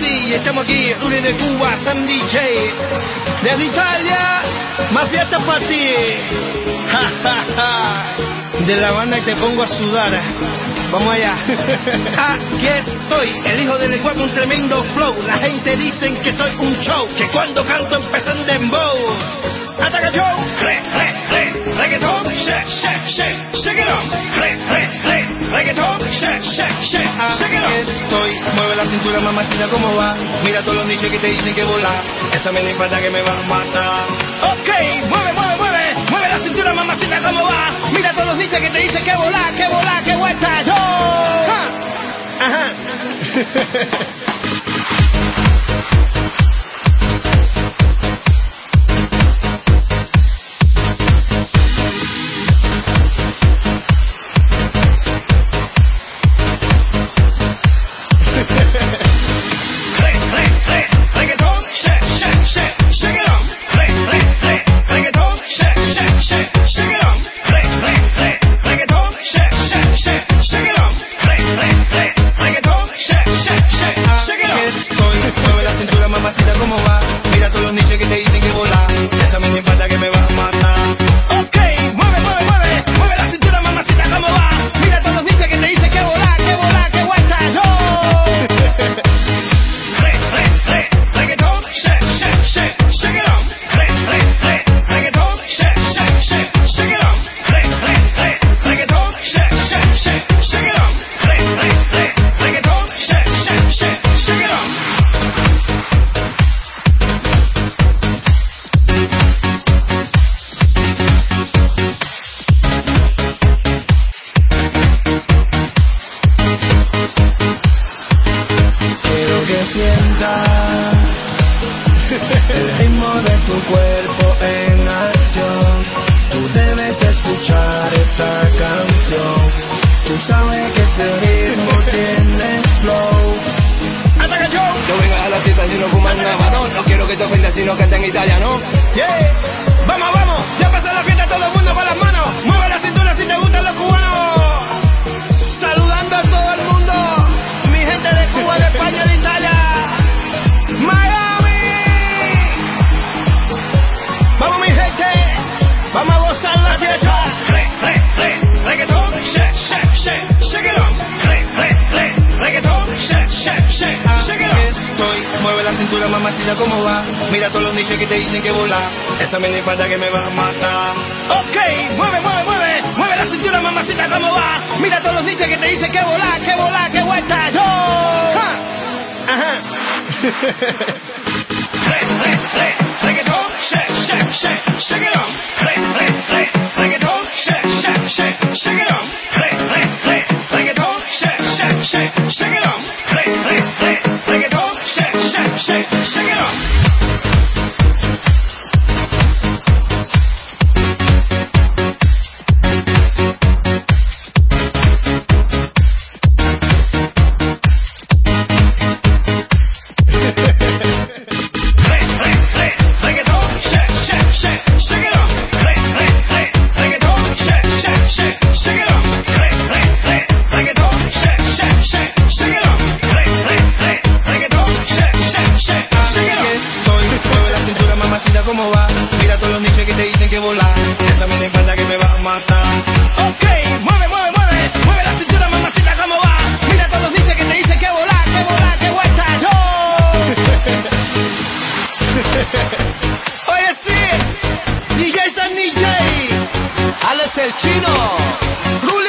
sí, estamos aquí, Rune de Cuba, Sam DJ. Desde Italia, más fiesta para ti. Ja, ja, ja. De La Habana y te pongo a sudar. Vamos allá. Aquí estoy, el hijo del Ecuador, un tremendo flow. La gente dicen que soy un show, que cuando canto empezó en dembow. Ataca Joe, reggaeton, shake, shake, shake, shake it on. Reggaeton, shake, shake, shake, shake it on. Estoy, mueve la cintura, mamacita, ¿cómo va? Mira todos los nichos que te dicen que volar. Esa me falta que me va a matar. Ok, mueve, mueve, mueve, mueve la cintura, mamacita, ¿cómo va? Mira todos los nichos que te dicen que volar, que volar, que vuelta, yo. Ajá. El ritmo de tu cuerpo en acción. Tú debes escuchar esta canción. Tú sabes que este ritmo tiene flow. ¡Ataca Joe! No vengas a la cita si no fumas nada, no. No quiero que te ofendas si no cantas en italiano. Yeah. Vamos, vamos, ya pasó la fiesta, todo el mundo con las manos. Mueve la cintura si te gustan los cubanos. Saludando a todo el mundo, mi gente de Cuba, de España, de Italia, Miami. Vamos mi gente, vamos a gozar la fiesta. Reggaeton, shake, shake, shake, shake it on. Reggaeton, shake, shake, shake, shake it on. Estoy, mueve la cintura, mamacita, ¿cómo va? Mira todos los nichos que te dicen que volar. Esa me falta que me va a matar. Ok, mueve, mueve, mueve, mueve la cintura, mamacita, ¿cómo va? Mira todos los nichos que te dicen que volar, que volar, que vuelta, yo. Ajá. Reggaeton, shake, shake, shake, shake it on. Reggaeton, shake, shake, shake, shake it on. Reggaeton, shake, shake, shake, shake it on. Reggaeton, shake, shake, shake, shake it on. El chino,